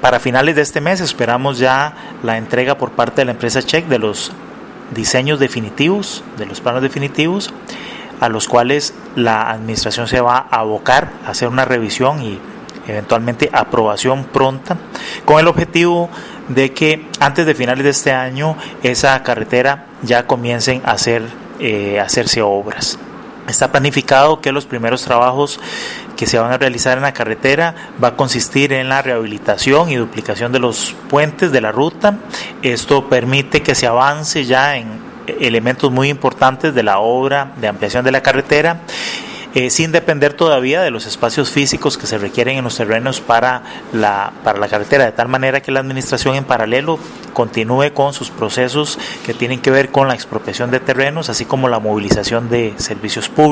Para finales de este mes esperamos ya la entrega por parte de la empresa Check de los diseños definitivos, de los planos definitivos, a los cuales la administración se va a abocar a hacer una revisión y eventualmente aprobación pronta, con el objetivo de que antes de finales de este año esa carretera ya comiencen a hacerse obras. Está planificado que los primeros trabajos que se van a realizar en la carretera va a consistir en la rehabilitación y duplicación de los puentes de la ruta. Esto permite que se avance ya en elementos muy importantes de la obra de ampliación de la carretera, sin depender todavía de los espacios físicos que se requieren en los terrenos para la carretera, de tal manera que la administración en paralelo continúe con sus procesos que tienen que ver con la expropiación de terrenos, así como la movilización de servicios públicos.